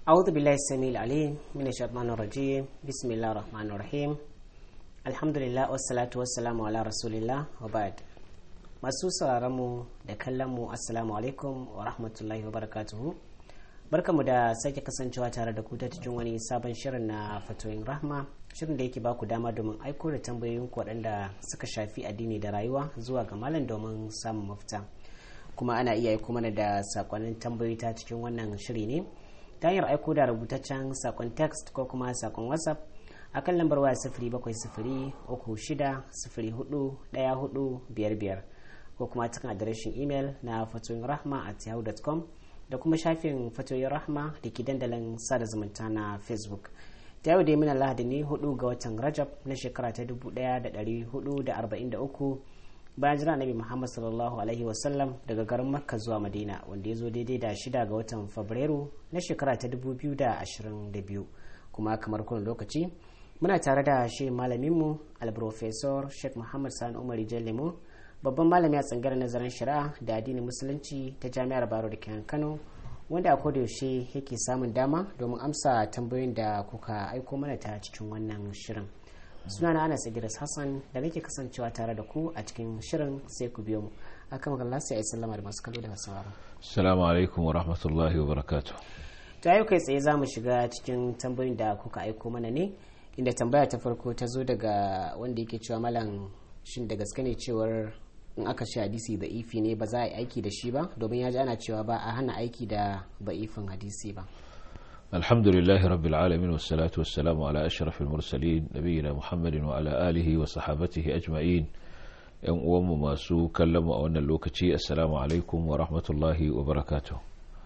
أعوذ بالله السميع العليم من الشيطان الرجيم بسم الله الرحمن الرحيم الحمد لله والصلاة والسلام على رسول الله وبعد. masu sauraronmu da kallonmu assalamu alaikum wa rahmatullahi wa barakatuhu. Barkamu da sake kasancewa tare da ku ta cikin wani sabon shirin na fatoyin rahma, shirin da yake ba ku dama domin aiko da tambayoyin ku waɗanda suka shafi addini da rayuwa zuwa ga malam domin samun mafita. Kuma ana iya aiko mana da sakonnin tambayoyi ta cikin wannan shiri ne ta hanyar aiko da rubutaccen sakon text ko kuma sakon whatsapp a kan lambar waya 0703604145 ko kuma cikin adireshin imel na fatoyin rahma @yahoo.com da kuma shafin fatoyin rahma da ke dandalin sada zumunta na facebook. ta yau dai muna lahadi ne 4 ga watan rajab na shekara ta 1443 bayan jira nabi muhammad sallallahu alaihi wasallam daga garin makka zuwa madina, wanda ya zo daidai da 6 ga watan fabrairu na shekara ta 2022. kuma kamar kowane lokaci muna tare da shi malaminmu alprofesor sheikh muhammad sani umar lemo, babban malami a tsangar nazarin shari'a da addinin musulunci ta jami'ar baro da kenan kano, wanda a kodayaushe yake samun dama domin amsa tambayoyin da kuka aiko mana ta cikin wannan shirin. Sunana Anas Idris Hassan da nake kasancewa tare da ku a cikin shirin, sai ku biyo mu. Akan magana sai ayi sallama da masu kallo da sauraro. Assalamu alaikum wa rahmatullahi wa barakatuh. To yau kai tsaye zamu shiga cikin tambayoyin da kuka aiko mana ne, inda tambaya ta farko ta zo daga wanda yake cewa malam, shin da gaske ne cewar in aka ce hadisi da ifi ne ba za a yi aiki da shi ba, domin ya ji ana cewa ba a hana aiki da ba'ifin hadisi ba. Alhamdulillahi rabbil alamin wassalatu wassalamu ala ashrafil mursalin nabiyina Muhammadin wa ala alihi wa sahabatihi ajma'in. Yan uwanmu masu kallon mu a wannan lokaci, assalamu alaikum wa rahmatullahi wa barakatuh.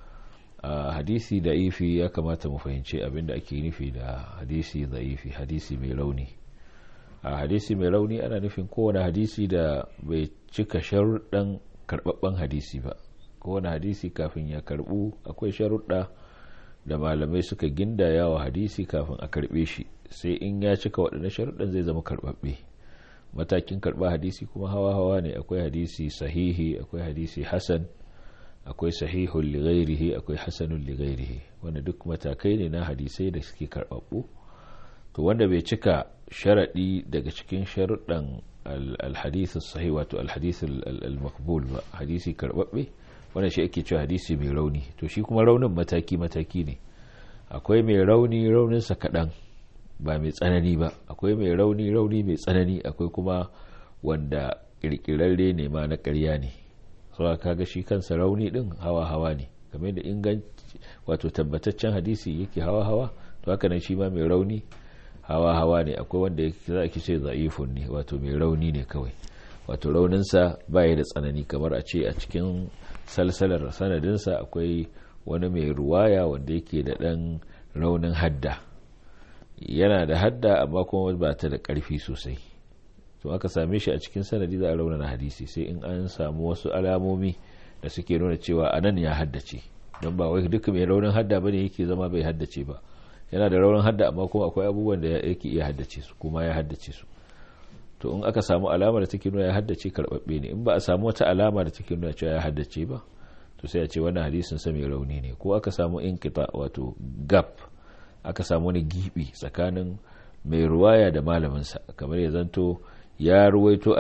Hadisi da ifi ya kamata mu fahimci abinda ake nufi da hadisi da ifi, hadisi mai rauni. Hadisi mai rauni ana nufin kowane hadisi da bai cika sharuɗan karɓaɓɓen hadisi ba. Kowane hadisi kafin ya karɓu akwai sharuɗa da malamai suka gindaya wa hadisi kafin a karɓe shi, sai in ya cika waɗannan sharuɗan zai zama karɓaɓɓe. Matakin karɓa hadisi kuma hawa-hawa ne, akwai hadisi sahihi, akwai hadisi hasan, akwai sahihun li ghairihi, akwai hasanun li ghairihi, wanda duk matakai ne na hadisai da suke karɓaɓɓu. To wanda bai cika sharaɗi daga cikin sharuɗan alhadithus sahih, wato alhadithul al-maqbul ba, hadisi karɓaɓɓe, wannan shi ake cewa hadisi mai rauni. To shi kuma raunin mataki-mataki ne. Akwai mai rauni, rauninsa kaɗan ba mai tsanani ba, akwai mai rauni, rauni mai tsanani, akwai kuma wanda ƙirƙirarre ne ma na ƙarya ne. So kaga shi kansa rauni ɗin hawa-hawa ne, kamar da inganci wato tabbataccen hadisi yake hawa-hawa, to haka nan shi ma mai rauni hawa-hawa ne. Akwai wanda za a ce za'ifun ne, wato mai rauni ne kawai, wato rauninsa baya da tsanani. Kamar a ce a cikin salsalar sanadinsa akwai wani mai ruwaya wanda yake da ɗan raunin hadda, yana da hadda amma kuma ba ta da ƙarfi sosai. To aka same shi a cikin sanadi za a raunana hadisi, sai in an samu wasu alamomi da suke nuna cewa anan ya haddace, don ba wai duka mai raunin hadda bane yake zama bai haddace ba. Yana da raunin hadda amma kuma akwai abubuwan da yake iya haddace su, kuma ya haddace su. To in aka samu alama da take nuna ya haddace, karɓaɓɓe ne. In ba a samu wata alama da take nuna cewa ya haddace ba, to sai a ce wannan hadisin sa mai rauni ne. Ko aka samu inqita, wato gap, aka samu wani gibi tsakanin mai ruwaya da malamin sa, kamar ya zanto ya ruwaito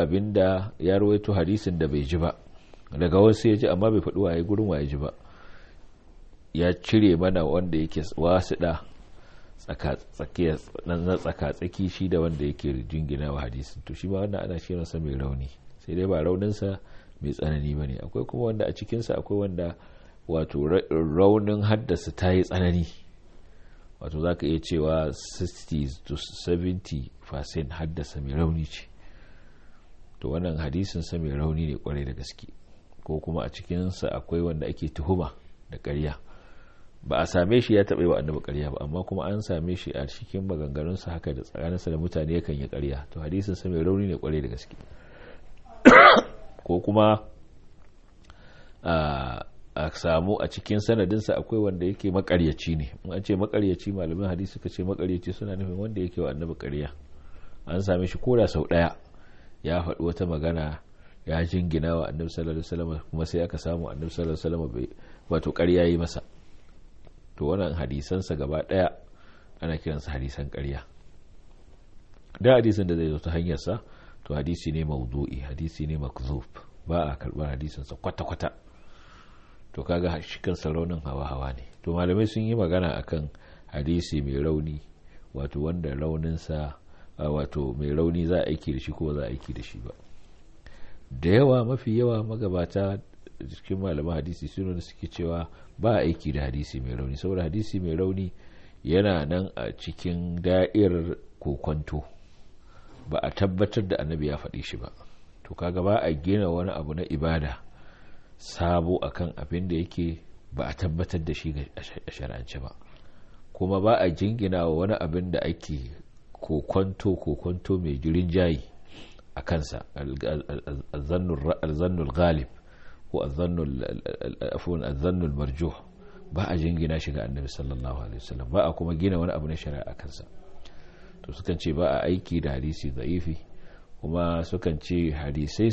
hadisin da bai ji ba, daga wasu ya ji amma bai faɗi waye gurin waye ji ba, ya cire mana wanda yake wasiɗa tsaka-tsaki shi da wanda yake jingina wa hadisin. To shi ma wannan ana shi masa mai rauni, sai dai ba rauninsa mai tsanani ba ne. Akwai kuma wanda a cikinsa akwai wanda wato raunin haddasa ta yi tsanani, wato za ka iya cewa 60 to 70% haddasa mai rauni ce. To wannan hadisinsa mai rauni ne kwarai da gaske. Ko kuma a cikinsa akwai wanda ake tuhuma da ƙarya, ba a same shi ya taɓa wa annabi ƙarya ba, amma kuma an same shi a cikin maganganunsa haka da tsakaninsa da mutane yakan yi ƙarya. To hadisinsa mai rauni ne kwarai da gaske. Ko kuma a samu a cikin sanadinsa akwai wanda yake makaryaci ne. In an ce makaryaci, malamin hadisi suka ce makaryaci suna nufin wanda yake wa annabi ƙarya. An same shi koda sau ɗaya ya faɗi wata magana ya jingina wa annabi sallallahu alaihi wasallam, kuma sai aka samu annabi sallallahu alaihi wasallam wato ƙarya yi masa. to wannan hadisansa gaba daya ana kiransa hadisan ƙarya. da hadisin da zai zo ta hanyarsa to hadisi ne mawdu'i, hadisi ne makzub, ba a karɓar hadisinsa kwata-kwata. to kaga shi kansa raunin hawa-hawa ne. to malamai sun yi magana akan hadisi mai rauni, wato wanda rauninsa wato mai rauni za a aiki da shi ko za a aiki da shi ba. da yawa, mafi yawa magabata cikin malaman hadisi suna da suke cewa ba a aiki da hadisi mai rauni, saboda hadisi mai rauni yana nan a cikin da'irar kokonto, ba a tabbatar da annabi ya faɗi shi ba. to kaga ba a gina wani abu na ibada sabo akan abin da yake ba a tabbatar da shi a shar'ance ba, kuma ba a jingina wa wani abin da ake kokonto mai jirin jayi a kansa, al-zannul ghalib ko al-zannul marjuh, ba a jingina shi ga annabi sallallahu alaihi wasallam, ba a kuma gina wani abu na shari'a a kansa. to sukan ce ba a aiki da hadisi da'ifi, kuma sukan ce hadisai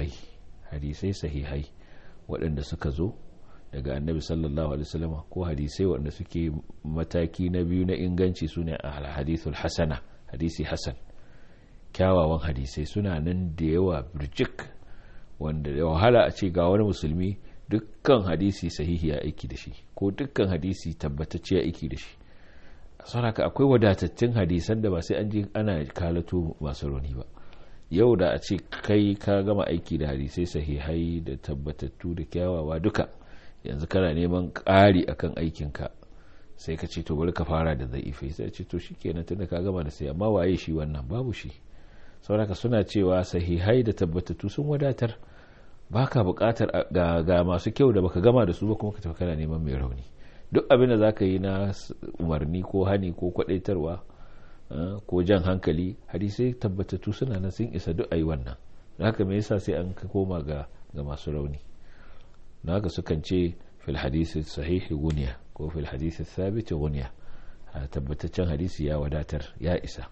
sahihai waɗanda suka zo daga annabi sallallahu alaihi wasallam, ko hadisai waɗanda suke mataki na biyu na inganci sune al-hadithul hasana, hadisi hasan. kyawawan hadisai suna nan da yawa birjik, wanda da wahala a ce ga wani musulmi dukkan hadisi sahihi ya aiki da shi, ko dukkan hadisi tabbatacce ya aiki da shi. saboda akwai wadatattun hadisan da ba sai an ji ana kalato masu rauni ba. yau da a ce kai ka gama aiki da hadisai sahihai da tabbatattu da kyawawa duka, yanzu kana neman ƙari akan aikinka, sai ka ce to bari ka fara da zai'ifai, sai ce to shikenan tunda ka gama da sai, amma waye shi wannan? babu shi. saboda suna cewa sahihai da tabbatattu sun wadatar, baka buƙatar ga masu kyau da baka gama da su ba kuma ka tafi kana neman mai rauni. duk abin da zaka yi na umarni ko hani ko kwadaitarwa ko jan hankali, hadisai tabbatattu suna nan sun isa duk ayi wannan. haka me yasa sai an koma ga masu rauni? haka sukan ce fil hadisi sahihi gunya ko fil hadisi thabit gunya, tabbataccen hadisi ya wadatar, ya isa.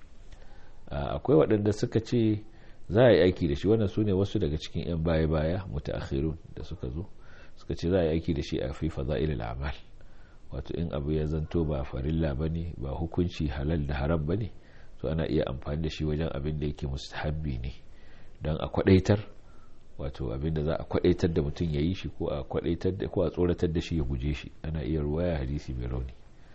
akwai waɗanda suka ce za a yi aiki da shi, wannan su ne wasu daga cikin 'yan baya-baya mutaakhirun da suka zo suka ce za a yi aiki da shi a fi fada'ilil a'mal, wato in abu ya zanto ba farilla bane, ba hukunci halal da haram bane, to ana iya amfani da shi wajen abin da yake mustahabbi ne, don a kwadaitar, wato abin da za a kwadaitar da mutum ya yi shi, ko a kwadaitar da ko a tsoratar da shi ya guje shi, ana iya ruwaya hadisi mai rauni.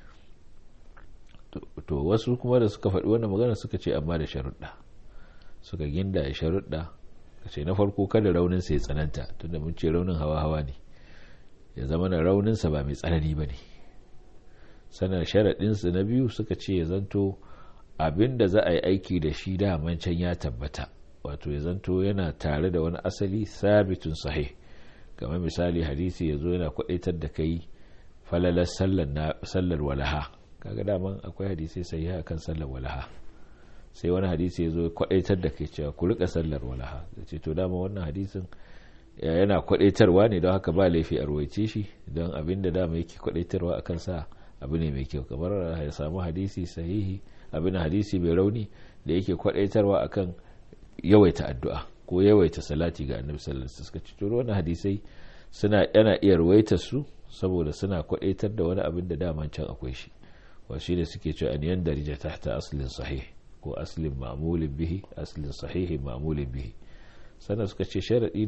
to wasu kuma da suka faɗi wannan magana suka ce amma da sharuɗa, suka ginda sharuɗa, ce na farko kada raunin sa ya tsananta, tunda mun ce raunin hawa-hawa ne, ya zama na raunin sa ba mai tsanani bane. sanar sharaɗin su na biyu suka ce ya zanto abinda za a yi aiki da shi da mancan ya tabbata, wato ya zanto yana tare da wani asali sabitun sahih, kamar misali hadisi yazo yana kwadaitar da kai falalar sallar walaha, kaga daman akwai hadisi sahiha kan sallar walaha, sai wani hadisi yazo kwadaitar da kai cewa ku rika sallar walaha, ce to dama wannan hadisin yana kwadaitarwa ne, don haka ba laifi a ruwaice shi, don abinda dama yake kwadaitarwa akan sa abu ne mai kyau. kamar ya samu hadisi sahihi, abin hadisi mai rauni da yake kwadaitarwa akan yawaita addu'a ko yawaita salati ga annabi sallallahu alaihi wasallam, suka ci to wannan hadisai yana iya ruwaitar su saboda suna kwadaitar da wani abin da daman can akwai shi, wa shi ne suke cewa an yandarija tahta aslin sahih ko aslin ma'mulin bihi, aslin sahihin ma'mulin bihi. sannan suka ce sharadi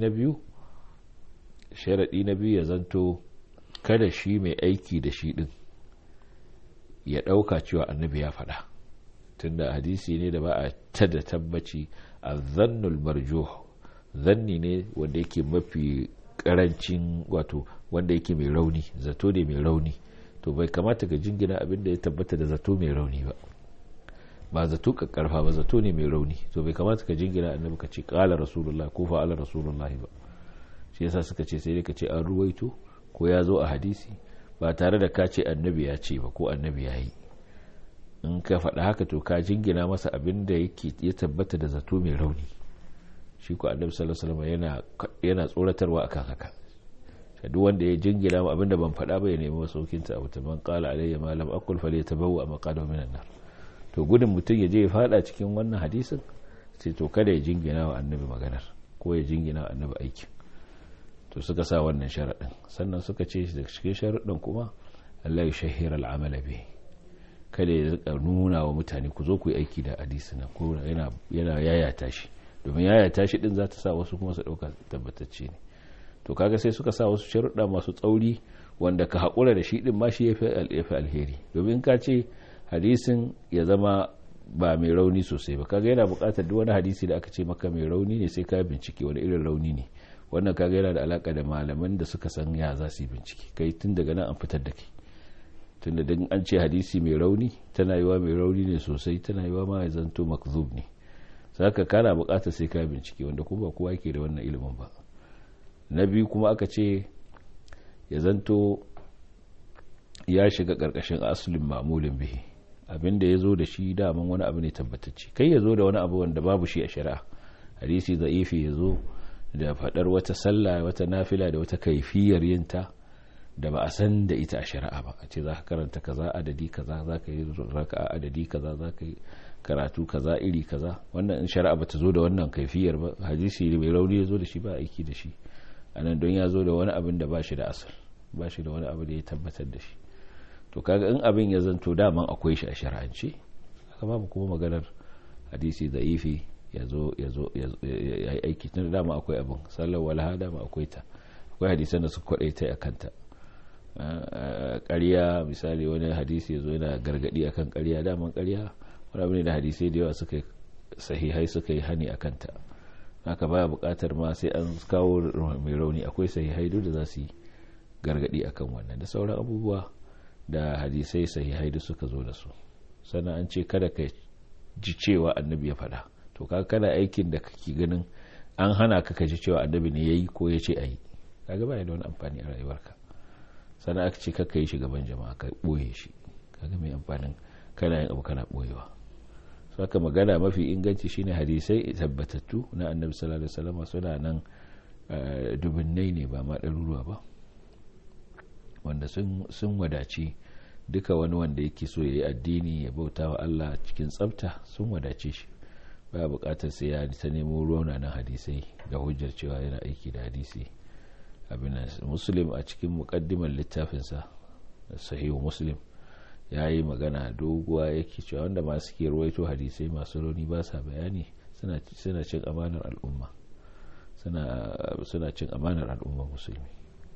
na biyu ya zanto kada shi mai aiki da shi din ya dauka cewa annabi ya faɗa, tunda hadisi ne da ba a tada tabbaci. az-zannul marjuh, zanni ne wanda yake mafi karancin, wato wanda yake mai rauni, zato ne mai rauni, to bai kamata ka jingina abin da ya tabbata da zato mai rauni ba zato kakkarfa ba, zato ne mai rauni, to bai kamata ka jingina annabi ka ce qala rasulullah ko fa'ala rasulullah ba. shi yasa suka ce sai dai ka ce an ruwaito ko ya zo a hadisi, ba tare da ka ce annabi ya ce ba ko annabi ya yi. in ka faɗa haka to ka jingina masa abin da ya tabbata da zato mai rauni. shi ko annabi sallallahu alaihi wasallam yana tsoratarwa akan haka, duk wanda ya jingina mu abinda ban faɗa ba ya nemi masaukinta a wuta, man qala alayya ma lam aqul falyatabawwa maqadahu minan nar. to gudun mutum ya je ya fada cikin wannan hadisin, sai to kada ya jingina wa annabi maganar ko ya jingina wa annabi aikin. to suka sa wannan sharaɗin. sannan suka ce da cikin sharaɗin kuma Allah ya shahira al'amala bihi, kada ya nuna wa mutane ku zo ku yi aiki da hadisi na, ko yana yayata shi, domin yayata shi din za ta sa wasu kuma su dauka tabbatacce ne. To kaga sai suka sa wasu sharuɗa masu tsauri wanda ka haƙura da shi din ma shi yafi alheri, domin ka ce hadisin ya zama ba mai rauni sosai ba, kaga yana buƙatar duk wani hadisi da aka ce maka mai rauni ne sai ka bincike wani irin rauni ne. Wannan kaga yana da alaka da malaman da suka san ya za su yi bincike, kai tun daga nan an fitar da kai. Tunda dan an ce hadisi mai rauni, tana yiwa mai rauni ne sosai, tana yiwa ma ya zanto makzub ne, saka kana buƙatar sai ka bincike, wanda kuma ba kowa yake da wannan ilimin ba. Na biyu kuma aka ce ya zanto ya shiga ƙarƙashin aslin ma'mulin bihi, abinda ya zo da shi daman wani abu ne tabbatacce, kai ya zo da wani abu wanda babu shi a shari'a. Hadisi da'ifi ya zo da faɗar wata sallah, wata nafila da wata kaifiyar yinta da ba a san da ita a shari'a ba, a ce za ka karanta kaza adadi kaza, za ka yi raka'a adadi kaza, za ka yi karatu kaza iri kaza. Wannan in shari'a ba ta zo da wannan kaifiyar ba, hadisi mai rauni ya zo da shi ba aiki da shi anan, don ya zo da wani abin da ba shi da asal, ba shi da wani abu da ya tabbatar da shi. To kaga in abin ya zanto daman akwai shi a shari'ance, haka babu kuma maganar hadisi da'ifi ya yi aiki, tun da dama akwai abin sallar walaha, dama akwai ta, akwai hadisan da su kwaɗe ta a kanta. Ƙarya misali, wani hadisi ya zo yana gargaɗi akan ƙarya, daman ƙarya wani abu ne da hadisai da yawa suka sahihai suka yi hani a kanta, haka baya buƙatar ma sai an kawo mai rauni, akwai sahihai duk da za su yi gargaɗi akan wannan, da sauran abubuwa da hadisai sahihai da suka zo da su. Sannan an ce kada ka ji cewa annabi ya faɗa, to kaga kana aikin da kake ganin an hana ka ji cewa annabi ne yayi ko ya ce ayi, kaga ba da wani amfani a rayuwarka. Sannan aka ce kakka yi shi gaban jama'a, ka boye shi, kaga mai amfanin kana yin abu kana boyewa. Saka magana mafi inganci shine hadisai tabbatattu na annabi sallallahu alaihi wasallam suna nan dubunnai ne, ba ma ɗaruruwa ba, wanda sun wadaci duka wani wanda yake so ya yi addini ya bauta wa Allah cikin tsafta, sun wadace shi, ba bukatar sai ya ta nemo raunanan hadisai da hujjar cewa yana aiki da hadisi. Abin Muslim a cikin muqaddimar littafinsa sahihu Muslim ya yi magana doguwa, yake cewa wanda masu ke ruwaito hadisai masu rauni ba sa bayani, suna cin amanar al'umma, suna cin amanar al'umma musulmi.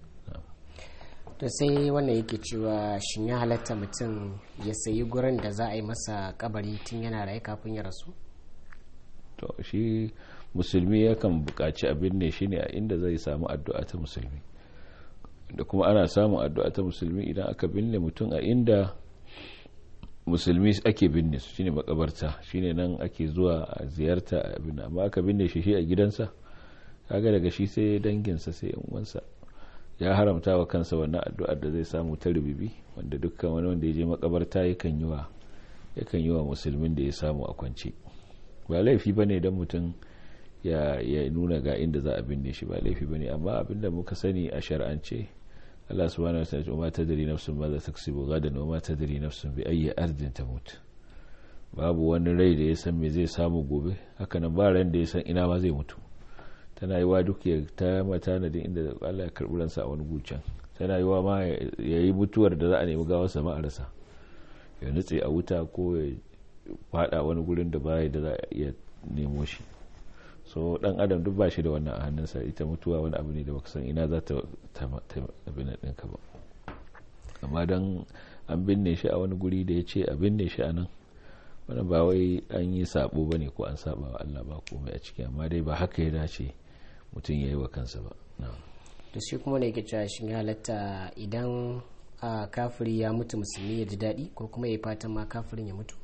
To sai wannan yake cewa shin ya halatta mutum ya sayi gurin da za a yi masa kabari tun yana raye kafin ya rasu? To shi musulmi yakan buƙaci abin ne shine a inda zai samu addu'a ta musulmi, da kuma ana samun addu'a ta musulmi idan aka binne mutum a inda musulmi ake binne su, shine makabarta, shine nan ake zuwa a ziyarta abin. Amma aka binne shi a gidansa, kaga daga shi sai danginsa sai yan uwansa, ya haramta wa kansa wannan addu'ar da zai samu ta rubibi, wanda dukkan wani wanda ya je makabarta yakan yi wa musulmin da ya samu a kwance. Ba laifi bane dan mutum ya nuna ga inda za a binne shi, ba laifi bane, amma abinda muka sani a shar'ance, Allah subhanahu wa ta'ala ma tadri nafsun ma za taksibu gadan wa ma tadri nafsun bi ayyi ardin tamut. Babu wani rai da ya san me zai samu gobe, haka nan ba ran da ya san ina ma zai mutu. Tana yiwa duk ya ta mata na din inda Allah ya karbi ransa a wani gucan, tana yiwa ma yayi mutuwar da za a nemi gawarsa ma a rasa, ya nutse a wuta ko ya fada wani gurin da baya da za a iya nemo shi. So dan adam duk ba shi da wannan a hannunsa, ita mutuwa wani abu ne da baka san ina za ta abin ɗinka ba. Amma dan an binne shi a wani guri da ya ce a binne shi a nan, wannan ba wai an yi sabo bane ko an saba wa Allah ba komai a ciki, amma dai ba haka ya dace mutum ya yi wa kansa ba. Da shi kuma ne yake cewa shin ya halatta idan kafiri ya mutu musulmi ya ji daɗi, ko kuma ya fatan ma kafirin ya mutu?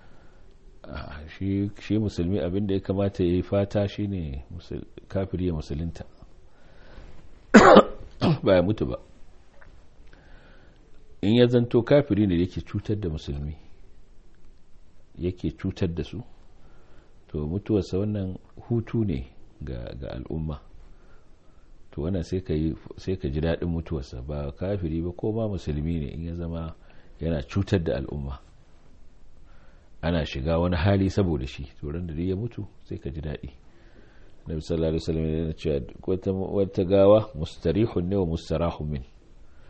Shi musulmi abin da ya kamata ya yi fata shine kafiri ya musulunta ba ya mutu ba. In ya zanto kafiri ne yake cutar da musulmi, yake cutar da su, to mutuwarsa wannan hutu ne ga al'umma, to wannan sai ka ji daɗin mutuwarsa. ba kafiri ba ko ma musulmi ne, in ya zama yana cutar da al'umma, ana shiga wani hali saboda shi, to ran da ya mutu sai ka ji daɗi. Nabi sallallahu alaihi wasallam yana cewa wata gawa mustarihun ne wa mustarahun min,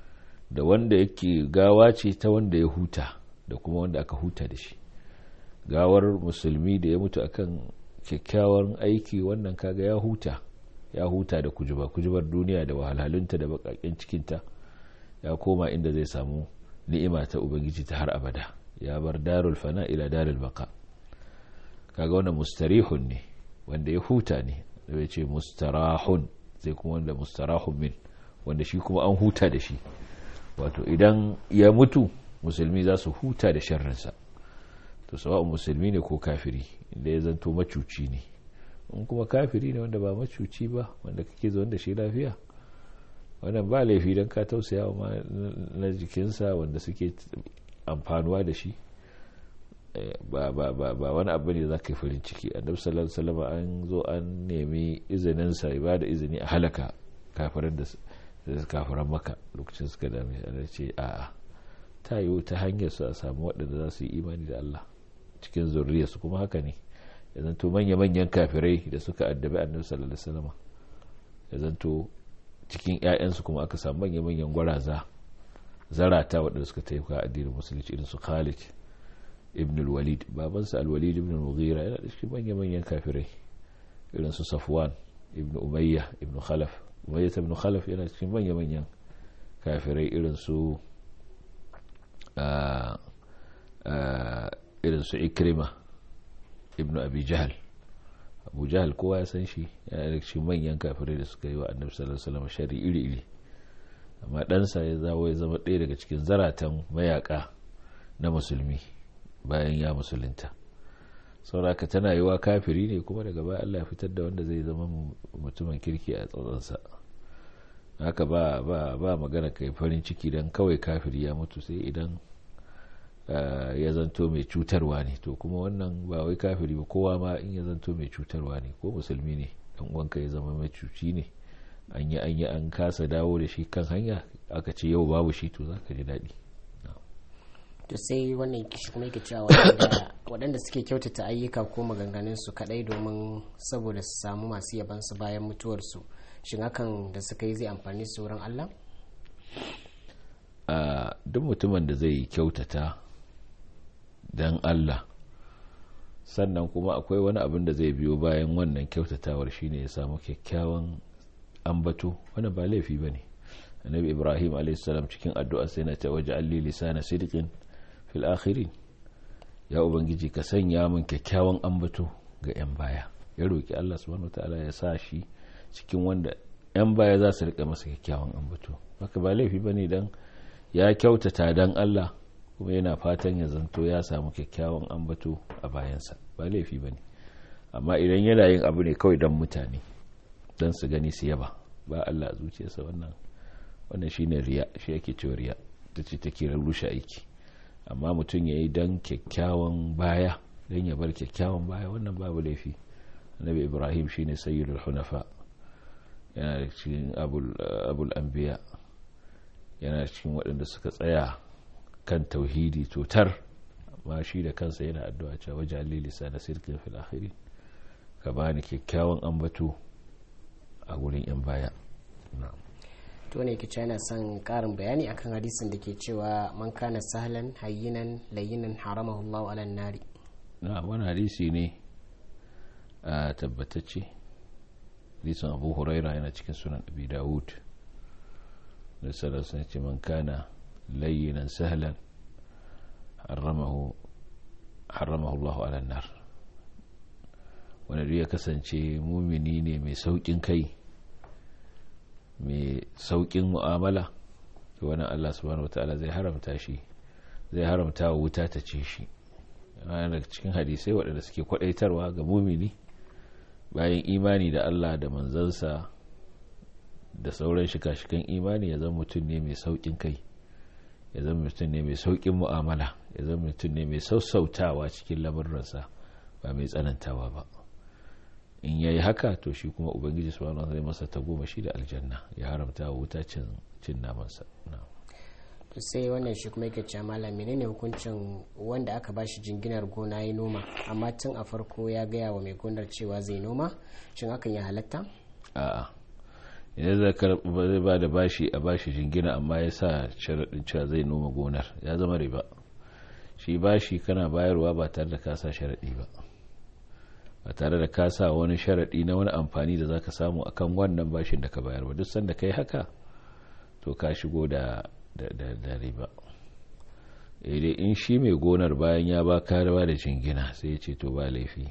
da wanda yake gawa ce ta wanda ya huta da kuma wanda aka huta da shi. Gawar musulmi da ya mutu akan kyakkyawan aiki wannan kaga ya huta da kujubar duniya da wahalhalunta da bakakin cikinta, ya koma inda zai samu ni'ima ta ubangiji ta har abada, ya bar darul fana ila darul baqa. Kaga wannan mustarihun ne, wanda ya huta ne, da ya ce mustarahun, sai kuma wanda mustarahun min, wanda shi kuma an huta da shi. Wato idan ya mutu musulmi za su huta da sharrinsa, to sawa'un musulmi ne ko kafiri, inda ya zanto macuci ne. In kuma kafiri ne wanda ba macuci ba, wanda kake zo da shi lafiya, wannan ba laifi don ka tausaya wa na jikinsa wanda suke amfanuwa da shi, ba wani abu ne za ka yi farin ciki. Annabi sallallahu alaihi wasallam an zo an nemi izininsa ya ba da izini a halaka kafiran da kafiran maka lokacin suka dame ana ce a'a, ta yiwu ta hanyar su a samu waɗanda za su yi imani da Allah cikin zurriyarsu, kuma haka ne. Ya zanto manya-manyan kafirai da suka addabi annabi sallallahu alaihi wasallam, ya zanto cikin ƴaƴansu kuma aka samu manya-manyan gwaraza zarata waɗanda suka taimaka addinin musulunci, irin su Khalid ibn al-Walid, babansa al-Walid ibn al-Mughira yana da cikin manya-manyan kafirai, irin su Safwan ibn Umayyah ibn Khalaf. Umayyah ibn Khalaf yana cikin manya-manyan kafirai, irin su Ikrima ibn Abi Jahl. Abu Jahl kowa ya san shi, yana da cikin manyan kafirai da suka yi wa annabi sallallahu alaihi wasallam shari iri-iri, amma ɗansa ya zama ɗaya daga cikin zaratan mayaka na musulmi bayan ya musulunta. sauraka tana yiwa kafiri ne kuma daga baya Allah ya fitar da wanda zai zama mutumin kirki a tsatsansa. Haka ba magana kai farin ciki dan kawai kafiri ya mutu, sai idan ya zanto mai cutarwa ne. To kuma wannan ba wai kafiri ba, kowa ma in ya zanto mai cutarwa ne, ko musulmi ne dan uwanka ya zama mai cuci ne, an kasa dawo da shi kan hanya, aka ce yau babu shi, to zaka ji daɗi. To sai wannan kishi kuma yake cewa waɗanda suke kyautata ayyuka ko maganganun su kadai domin saboda su samu masu yaban su bayan mutuwarsu, shin hakan da suka yi zai amfani su wurin Allah? Duk mutumin da zai kyautata dan Allah, sannan kuma akwai wani abin da zai biyo bayan wannan kyautatawar, shine ya samu kyakkyawan ambato, wannan ba laifi bane. Annabi Ibrahim a.s. cikin addu'a sai na tawajjal li lisana sidqin fil akhirin, ya ubangiji ka sanya min kyakkyawan ambato ga yan baya. Ya roki Allah subhanahu wataala ya sa shi cikin wanda yan baya za su rika masa kyakkyawan ambato. Haka ba laifi bane dan ya kyautata dan Allah kuma yana fatan ya zanto ya samu kyakkyawan ambato a bayansa, ba laifi bane. Amma idan yana yin abu ne kawai dan mutane, dan su gani su yaba, ba Allah a zuciyarsa, wannan shine riya, shi yake cewa riya, tace take rushe aiki. Amma mutum yayi dan kyakkyawan baya, dan ya bar kyakkyawan baya, wannan babu laifi. Annabi Ibrahim shine sayyidul hunafa, yana cikin abul anbiya, yana cikin waɗanda suka tsaya kan tauhidi totar, amma shi da kansa yana addu'a cewa waj'al li lisana sidqin fil akhirin, ka bani kyakkyawan ambato a gurin yan baya. Na'am. To ne kici yana son karin bayani akan hadisin da ke cewa man kana sahlan hayyinan layyinan haramahu Allahu ala nari. Na wani hadisi ne a tabbatacce, hadisin Abu Huraira yana cikin sunan Abi Dawud, da sallallahu alaihi wasallam, man kana layyinan sahlan haramahu Allahu ala nar. Wanda ya kasance mumini ne mai saukin kai, mai saukin mu'amala, to wannan Allah subhanahu wataala zai haramta shi, zai haramta wa wuta ta ce shi. Daga cikin hadisai waɗanda suke kwadaitarwa ga mumini bayan imani da Allah da manzansa da sauran shika-shikan imani, ya zama mutum ne mai saukin kai, ya zama mutum ne mai saukin mu'amala, ya zama mutum ne mai sassautawa cikin lamurransa, ba mai tsanantawa ba. In yayi haka, to shi kuma ubangiji subhanahu wa ta'ala zai masa tagomashi da aljanna, ya haramta wa wuta cin namansa. To sai wannan shi kuma yake cewa malam, menene hukuncin wanda aka bashi jinginar gona ya noma, amma tun a farko ya gaya wa mai gonar cewa zai noma, shin hakan ya halatta? A'a, idan zai ba da bashi a bashi jingina amma ya sa sharaɗin cewa zai noma gonar ya zama riba. Shi bashi kana bayarwa ba tare da kasa sharaɗi ba tare da kasa wani sharaɗi na wani amfani da zaka samu akan wannan bashin da ka bayar ba. Duk sanda kai haka to ka shigo da riba. Dai in shi mai gonar bayan ya ba karewa da jingina sai ya ce to ba laifi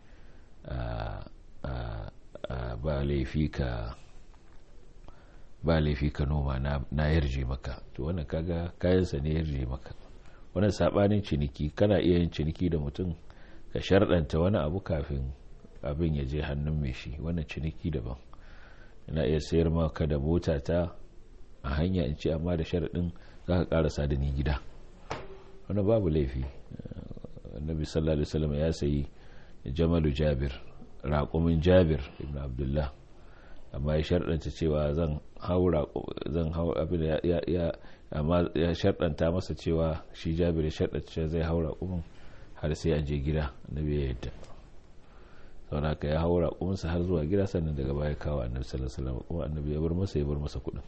ba laifi ka noma na yarje maka, to wannan kaga kayansa ne yarje maka. Wannan sabanin ciniki, kana iya yin ciniki da mutum ka sharɗanta wani abu kafin abin ya je hannun mai shi, wannan ciniki daban. Ina iya sayar maka da mota ta a hanya in ce amma da sharaɗin za ka ƙarasa da ni gida, wannan babu laifi. Annabi sallallahu alaihi wasallam ya sayi jamalu Jabir, raƙumin Jabir ibn Abdullah, amma ya sharɗanta cewa zan hau abin amma ya sharɗanta masa cewa shi Jabir ya sharɗanta cewa zai hau raƙumin har sai an je gida. Annabi ya yadda, sau haka ya hau raƙuminsa har zuwa gida, sannan daga baya kawo Annabi sallallahu alaihi wasallam, kuma Annabi ya bar masa kuɗin.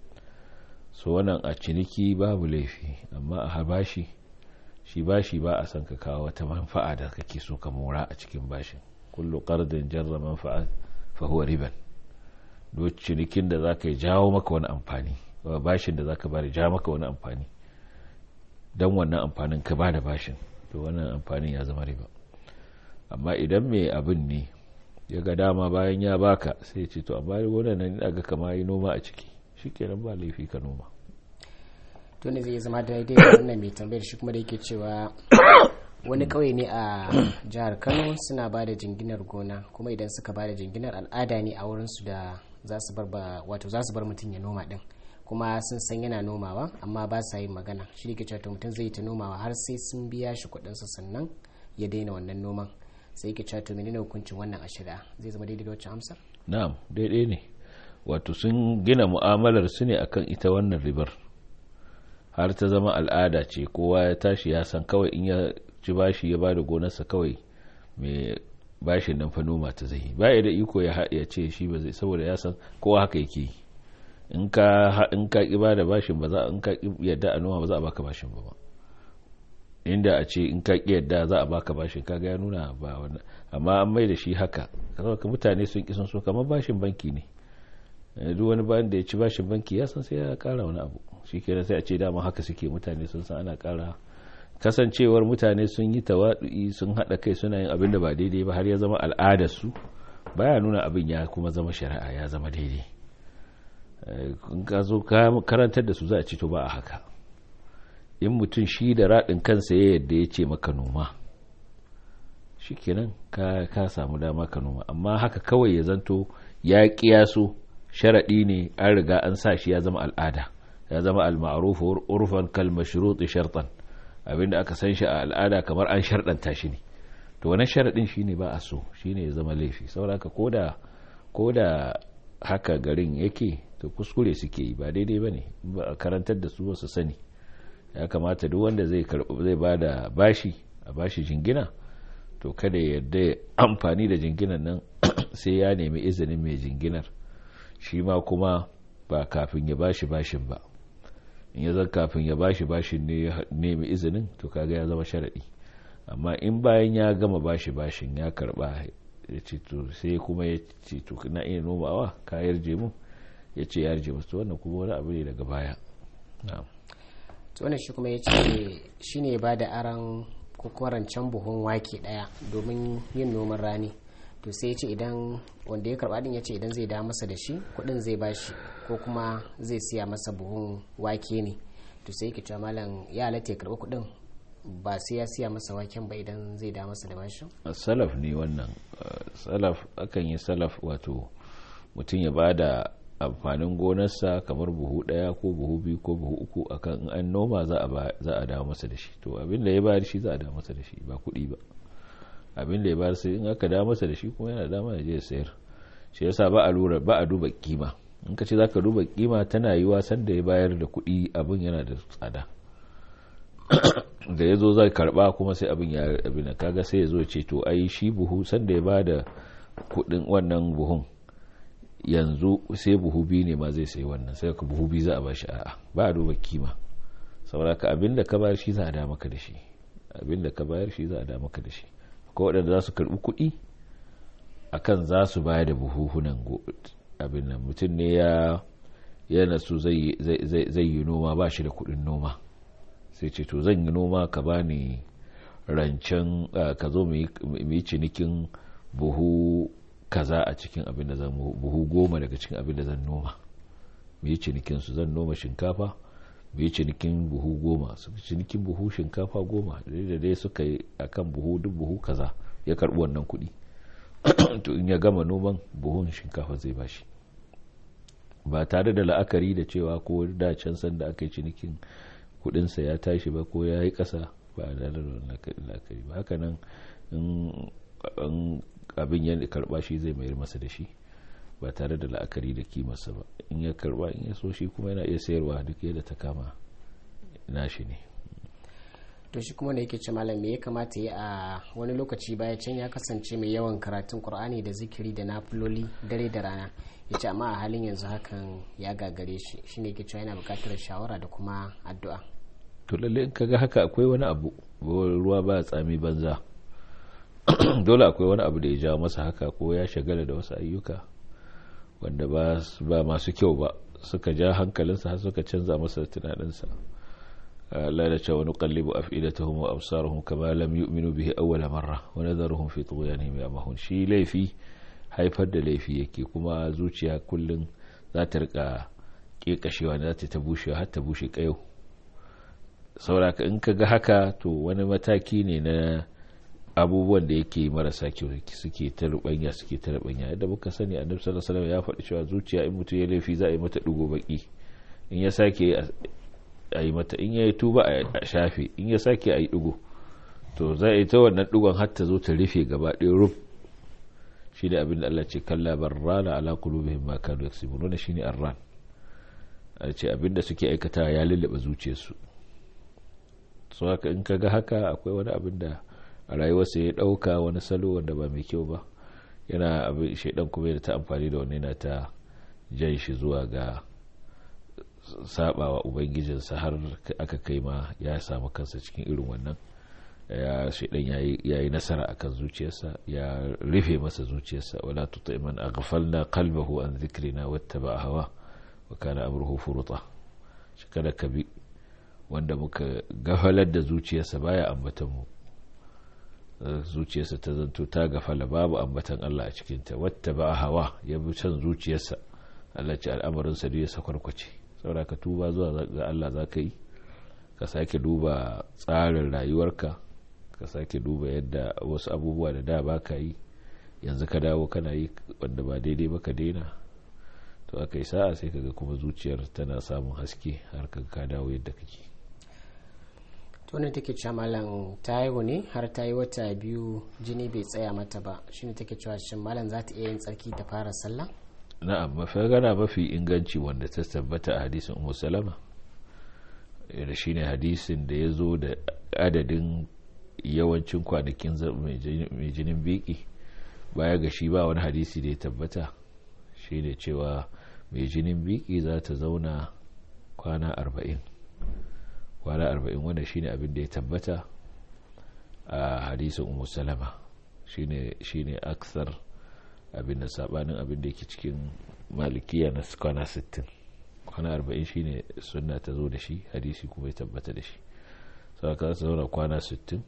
So wannan a ciniki babu laifi, amma a bashi shi bashi ba a san ka kawo wata manfa'a da kake so ka mora a cikin bashin. Kullu qardin jarra manfa'a fa huwa riban. Duk cinikin da zaka jawo maka wani amfani, bashin da zaka bari jawo maka wani amfani, dan wannan amfanin ka bada bashin, to wannan amfanin ya zama riba. Amma idan mai abin ne ya ga dama bayan ya baka sai ya ce to amma wannan nan ina ga kamar yi noma a ciki, shikenan ba laifi ka noma. To ne zai zama daidai da wannan mai tambayar shi kuma da yake cewa wani kauye ne a jihar Kano suna ba da jinginar gona, kuma idan suka ba da jinginar al'ada ne a wurinsu da za su bar mutum ya noma din, kuma sun san yana nomawa amma ba sa yin magana. Shi ke cewa mutum zai ta nomawa har sai sun biya shi kuɗinsa sannan ya daina wannan noman. Sai ke cewa menene hukuncin wannan a shari'a, zai zama daidai da wacce amsar? Na'am, daidai ne. Wato sun gina mu'amalar su ne akan ita wannan ribar, har ta zama al'ada ce, kowa ya tashi ya san kawai in ya ci bashi ya bada gonarsa kawai mai bashin nan fa noma ta zai ba ya da iko ya ce shi ba zai, saboda ya san kowa haka yake. In ka ki bada bashin ba za, in ka ki yadda a noma ba za a baka bashin ba. Inda a ce in ka ki yadda za a baka bashin, kaga ya nuna ba wannan. Amma an mai da shi haka, saboda mutane sun ki sun so, kamar bashin banki ne. Duk wani bayan da ya ci bashin banki ya san sai ya kara wani abu, shi kenan sai a ce dama haka suke, mutane sun san ana kara. Kasancewar mutane sun yi tawadu'i, sun haɗa kai suna yin abin da ba daidai ba har ya zama al'adarsu, baya nuna abin ya kuma zama shari'a, ya zama daidai. In ka zo karantar da su za a ce to ba a haka. In mutum shi da raɗin kansa ya yadda ya ce maka noma, shi kenan ka samu dama ka noma. Amma haka kawai ya zanto ya kiyaso sharaɗi ne, an riga an sa shi ya zama al'ada, ya zama al-ma'ruf urfan kal mashrut shartan, abinda aka san shi a al'ada kamar an sharɗanta shi ne, to wannan sharaɗin shine ba a so, shine ya zama laifi. Saboda koda haka garin yake, to kuskure suke yi, ba daidai bane. Ba a karantar da su wasu sani. Ya kamata duk wanda zai bada bashi a bashi jingina, to kada ya yarda amfani da jinginan nan sai ya nemi izinin mai jinginar, shi ma kuma ba kafin ya bashi bashin ba. In ya zan kafin ya bashi bashin ne ya nemi izinin, to kaga ya zama sharadi. Amma in bayan ya gama bashi bashin ya karba, ya ce to sai kuma ya ce to na iya nomawa, ka yarje mu, ya ce ya yarje musu, wannan kuma wani abu ne daga baya. To wannan shi kuma ya ce shi ne ba da aran rancen buhun wake daya domin yin noman rani. To sai ya ce idan wanda ya karba din ya ce idan zai da masa da shi kudin zai bashi, ko kuma zai siya masa buhun wake ne. To sai yake cewa malam ya halatta ya karba kudin ba sai ya siya masa waken ba idan zai da masa da bashin? Salaf ne wannan. Salaf akan yi salaf, wato mutum ya bada amfanin gonarsa kamar buhu daya ko buhu biyu ko buhu uku, akan an noma za a dawo masa da shi. To abin da ya bayar shi za a dawo masa da shi, ba kuɗi ba. Abin da ya bayar sai in aka dawo masa da shi kuma yana dama ya je ya sayar. Shi yasa ba a duba kima. In ka ce zaka duba kima, tana yiwa sanda ya bayar da kuɗi abin yana da tsada, da ya zo zai karba kuma sai abin ya abin, kaga sai ya zo ce to ai shi buhu sanda ya bada kuɗin wannan buhun yanzu sai buhu biyu ne ma zai sayi wannan, sai ka buhu biyu za a bashi, a'a ba a duba kima. saboda ka abinda ka bayar shi za a da maka da shi, abinda ka bayar shi za a da maka da shi. ko waɗanda za su karɓi kuɗi akan za su bayar da buhuhunan abin nan. mutum ne ya nasu zai yi noma, ba shi da kuɗin noma, sai ce to zan yi noma ka bani rancen ka zo mu yi cinikin buhu kaza a cikin abin da zan, buhu 10 daga cikin abin da zan noma, mu yi cinikin su. zan noma shinkafa, mu yi cinikin buhu 10, su cinikin buhu shinkafa 10 da dai suka yi akan buhu, duk buhu kaza ya karbi wannan kuɗi. to in ya gama noman buhun shinkafa zai bashi, ba tare da la'akari da cewa ko da can san da aka yi cinikin kudinsa ya tashi ba ko ya yi ƙasa, ba da la'akari ba. haka nan in abin ya karba shi zai mayar masa da shi ba tare da la'akari da kimarsa ba. in ya karba, in ya so shi kuma yana iya sayarwa duk yadda ta kama nashi ne. to shi kuma da yake ce malam me ya kamata yi a wani lokaci baya can ya kasance mai yawan karatun Qur'ani da zikiri da nafiloli dare da rana, ya ce amma a halin yanzu hakan ya gagare shi, shine yake cewa yana buƙatar shawara da kuma addu'a. to lalle in kaga haka akwai wani abu, ruwa ba tsami banza. dole akwai wani abu da ya jawo masa haka, ko ya shagala da wasu ayyuka wanda ba masu kyau ba suka ja hankalinsa har suka canza masa tunaninsa. Allah ya ce wa nuqallibu af'idatahum wa absarahum kama lam yu'minu bihi awwal marra wa nadharuhum fi tughyanihim ya'mahun. shi laifi haifar da laifi yake, kuma zuciya kullun za ta rika kekashewa, za ta bushewa har ta bushe kayo. sauraka in ka ga haka to wani mataki ne na abubuwan da yake marasa kyau suke ta rubanya yadda muka sani annabi sallallahu alaihi wasallam ya faɗi cewa zuciya in mutum ya laifi za a yi mata dugo baki, in ya sake a yi mata, in ya yi tuba a shafe, in ya sake a yi dugo, to za a yi ta wannan dugon har ta zo ta rufe gaba ɗaya rub. shi da abin da Allah ce kalla barrana ala qulubihim ma kanu yaksubun, wannan shine arran. a ce abin da suke aikata ya lullube zuciyarsu. so haka in kaga haka akwai wani abin da a rayuwarsa ya dauka wani salo wanda ba mai kyau ba, yana abin shaidan kuma yana ta amfani da wannan, yana ta jan shi zuwa ga sabawa ubangijinsa, har aka kai ma ya samu kansa cikin irin wannan. shaidan yayi nasara akan zuciyarsa, ya rufe masa zuciyarsa. wala tuti man aghfalna qalbahu an dhikrina wattaba hawa wa kana amruhu furuta. shi kada ka bi wanda muka gafalar da zuciyarsa, baya ambatan mu, zuciyarsa ta zanto ta gafala, babu ambatan Allah a cikinta. wattaba hawa, ya bi can zuciyarsa. Allah ce al'amarinsa da ya sakwarkwace. saboda ka tuba zuwa ga Allah za ka yi, ka sake duba tsarin rayuwarka, ka sake duba yadda wasu abubuwa da ba ka yi yanzu ka dawo kana yi wanda ba daidai ba ka daina. to aka yi sa'a sai kaga kuma zuciyar tana samun haske har ka dawo yadda kake. to ne take cewa malam ta haihu ne har ta yi wata 2 jini bai tsaya mata ba, shine take cewa shin malam za ta iya yin tsarki ta fara sallah? na'am, mafi inganci wanda ta tabbata a hadisin Ummu Salama, da shine hadisin da ya zo da adadin yawancin kwanakin mai jinin biki. baya ga shi ba wani hadisi da ya tabbata, shine cewa mai jinin biki za ta zauna kwana 40 wanda shine abin da ya tabbata a hadisin Ummu Salama. shine aksar abin da sabanin abin da yake cikin malikiya na kwana 60. kwana 40 shine sunna ta zo da shi, hadisi kuma ya tabbata da shi. sau ka zauna kwana 60.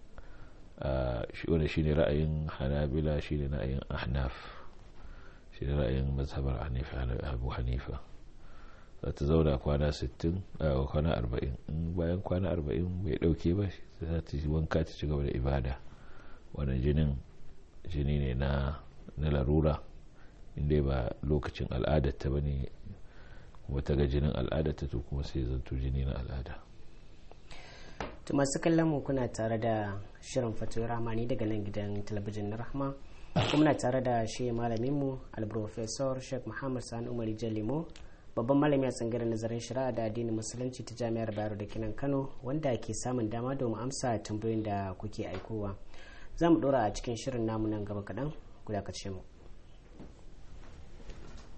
wanda shine ra'ayin Hanabila, shine ra'ayin Ahnaf, shine ra'ayin mazhabar Abu Hanifa. za ta zauna kwana 60 a kwana 40. in bayan kwana 40 bai dauke ba, za ta wanka ta ci gaba da ibada. wannan jini ne na larura, inda ba lokacin al'adarta ba ne, kuma ta ga jinin al'adarta, to kuma sai zanto jini na al'ada. to masu kallon mu kuna tare da shirin fatoyi ramani daga nan gidan talabijin na Rahma, kuma na tare da shi malamin mu al-professor Sheikh Muhammad Sani Umar Jalimo, babban malami a tsangirar nazarin shari'a da addinin musulunci ta Jami'ar Bayero da Kinan Kano, wanda ke samun dama domin amsa tambayoyin da kuke aikowa. za mu dora a cikin shirin namu nan gaba kaɗan, ku dakace mu.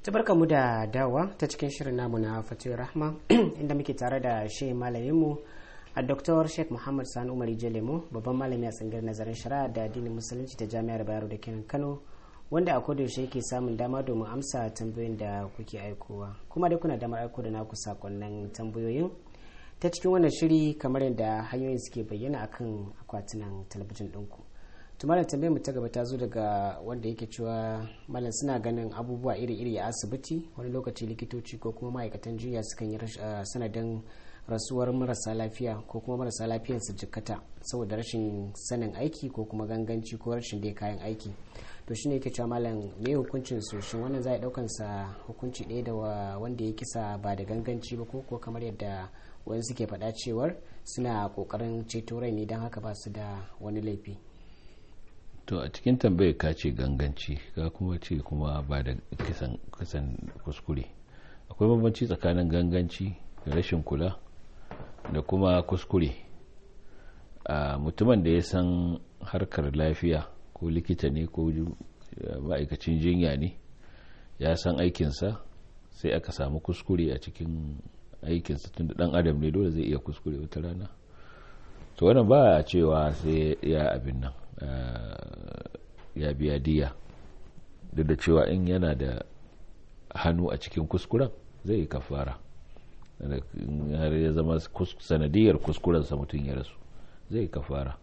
tabarka mu da dawa ta cikin shirin namu na fatiyar rahma inda muke tare da shi malaminmu a Dr. Sheikh Muhammad Sani Umar Jalemo, babban malami a tsangar nazarin shari'a da addinin musulunci ta Jami'ar Bayero da kenan Kano, wanda a kodayaushe yake samun dama domin amsa tambayoyin da kuke aikowa. Kuma dai kuna damar aiko da naku sakonnin tambayoyin ta cikin wannan shiri kamar yadda hanyoyin suke bayyana akan akwatunan talabijin ɗinku. Tumarin tambayar mu ta gaba ta zo daga wanda yake cewa malam suna ganin abubuwa iri-iri a asibiti, wani lokaci likitoci ko kuma ma'aikatan jinya sukan yi sanadin rasuwar marasa lafiya ko kuma marasa lafiyar su jikkata saboda rashin sanin aiki ko kuma ganganci ko rashin dai kayan aiki. To shine yake cewa malam me hukuncin su, shin wannan za a daukan sa hukunci ɗaya da wanda ya kisa ba da ganganci ba ko kamar yadda wani suke faɗa cewar suna kokarin ceto rai ne don haka ba su da wani laifi? To a cikin tambayar ka ce ganganci, ka kuma ce kuma ba da kisan kuskure. Akwai bambanci tsakanin ganganci da rashin kula da kuma kuskure. A mutumin da ya san harkar lafiya ko likita ne ko ma'aikacin jinya ne, ya san aikinsa, sai aka samu kuskure a cikin aikinsa, tunda dan adam ne dole zai iya kuskure wata rana. To wannan ba a cewa sai ya abin nan ya biya diya, duk da cewa in yana da hannu a cikin kuskuren zai yi kafara, har ya zama sanadiyar kuskurensa mutum ya rasu zai yi kafara.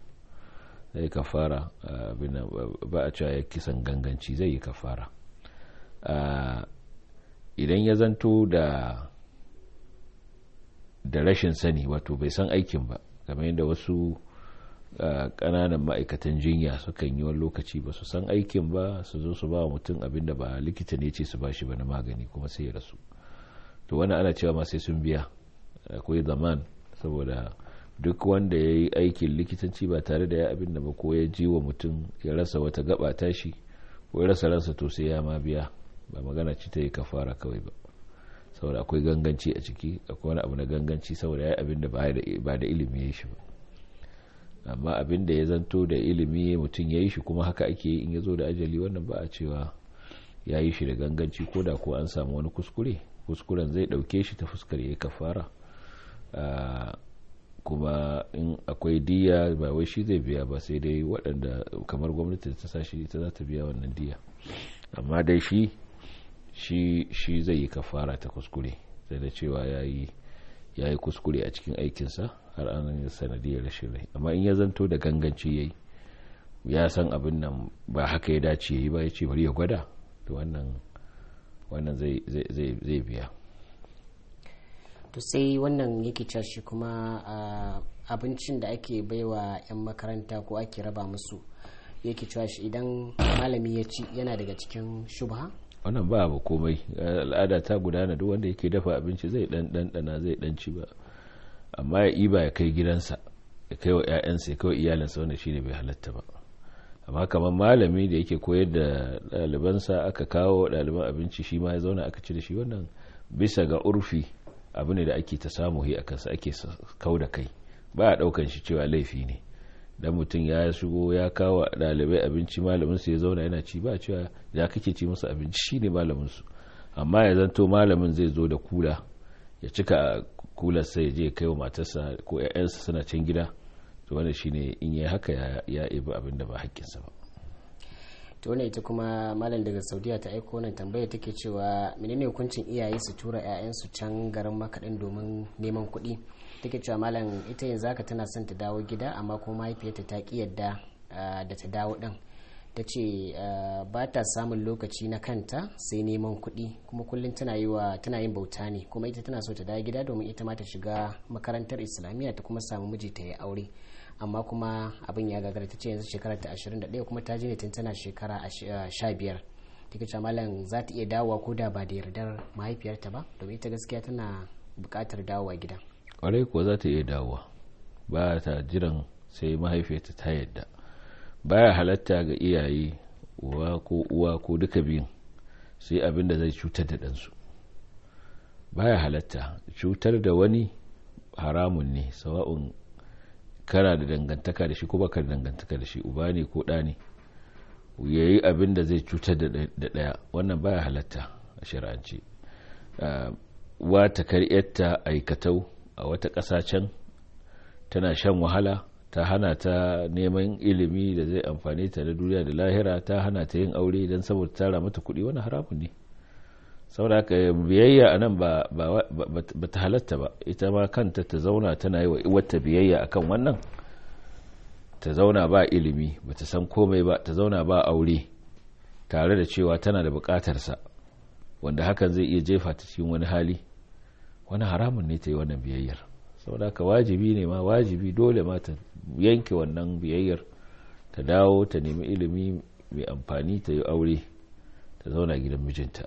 Ba a cewa ya kisan ganganci, zai yi kafara. Idan ya zanto da rashin sani, wato bai san aikin ba, kamar yadda wasu ƙananan ma'aikatan jinya sukan yi wani lokaci ba su san aikin ba, su zo su ba wa mutum abin da ba likita ne ce su ba shi ba na magani, kuma sai ya rasu. To wani ana cewa ma sai sun biya, akwai zaman, saboda duk wanda ya yi aikin likitanci ba tare da ya abin da ba, ko ya ji wa mutum ya rasa wata gaba tashi ko ya rasa ransa, to sai ya ma biya. Ba magana ce ta yi kafara kawai ba, saboda akwai ganganci a ciki, akwai wani abu na ganganci saboda ya abin da ba da ilimi ya shi ba. Amma abin da ya zanto da ilimi mutum ya yi shi, kuma haka ake yi in ya zo da ajali, wannan ba a cewa ya yi shi da ganganci, ko da ko an samu wani kuskuren zai ɗauke shi ta fuskar ya yi kafara. Kuma in akwai diya, ba wai shi zai biya ba, sai dai waɗanda kamar gwamnati ta sa shi ita za ta biya wannan diya. Amma dai shi zai yi kafara ta kuskure, sai da cewa ya yi kuskure a cikin aikinsa har an sanadiyar rashin rai. Amma in ya zanto da ganganci ya yi, ya san abin nan ba haka ya dace ya yi ba, ya ce bari ya gwada, to wannan zai biya. To sai wannan yake cewa shi kuma abincin da ake baiwa 'yan makaranta ko ake raba musu, yake cewa shi idan malami ya ci yana daga cikin shubha? Wannan ba abu komai, al'ada ta gudana, duk wanda yake dafa abinci zai ɗanɗana zai ɗanci ba, amma ya iba ya kai gidansa, ya kai wa 'ya'yansa, ya kai wa iyalinsa, wanda shi ne bai halatta ba. Amma kamar malami da yake koyar da ɗalibansa, aka kawo ɗaliban abinci, shi ma ya zauna aka ci da shi, wannan bisa ga urfi abu ne da ake ta samu a kansa, ake kau da kai, ba a ɗaukan shi cewa laifi ne. Dan mutum ya shigo ya kawo ɗalibai abinci, malamin su ya zauna yana ci, ba cewa ya kake ci musu abinci, shine malamin su. Amma ya zanto malamin zai zo da kula, ya cika kular sai ya je kai wa matarsa ko ƴaƴansa suna can gida, to wannan shine in yi haka ya ibi abin da ba haƙƙinsa ba. To wannan ita kuma malam daga Saudiya ta aiko wannan tambaya, take cewa menene hukuncin iyaye su tura ƴaƴansu can garin makaɗin domin neman kuɗi? Take cewa malam ita yanzu haka tana son ta dawo gida, amma kuma mahaifiyarta ta ki yadda da ta dawo ɗin. Ta ce ba ta samun lokaci na kanta sai neman kuɗi, kuma kullum tana yin bauta ne, kuma ita tana so ta dawo gida domin ita ma ta shiga makarantar islamiyya ta kuma samu miji ta yi aure. Amma kuma abin ya gagara. Ta ce yanzu shekara ta 21, kuma ta je ne tun tana shekara 15. Take cewa malam za ta iya dawowa ko da ba da yardar mahaifiyarta ba, domin ita gaskiya tana buƙatar dawowa gida. Kwarai kuwa za ta iya dawowa, ba ta jiran sai mahaifiyarta ta yadda. Baya halatta ga iyaye, uwa ko duka biyun, sai abin da zai cutar da ɗansu. Baya halatta. Cutar da wani haramun ne, sawa'un kana da dangantaka da shi ko baka da dangantaka da shi, uba ne ko ɗa ne, yayi abin da zai cutar da ɗaya, wannan baya halatta. a shari'ance. Wata karyarta aikatau a wata ƙasa can tana shan wahala, ta hana ta neman ilimi da zai amfane ta na duniya da lahira, ta hana ta yin aure don saboda tara mata kuɗi, wani haramun ne. saboda haka biyayya a nan ba ta halatta ba. Ita ma kanta ta zauna tana yi wa wata biyayya akan wannan, ta zauna ba ilimi, ba ta san komai ba, ta zauna ba aure tare da cewa tana da bukatarsa, wanda hakan zai iya jefa ta cikin wani hali, wani haramun ne ta yi wannan biyayyar. saboda haka wajibi ne ma, wajibi dole ma ta yanke wannan biyayyar, ta dawo ta nemi ilimi mai amfani, ta yi aure, ta zauna gidan mijinta.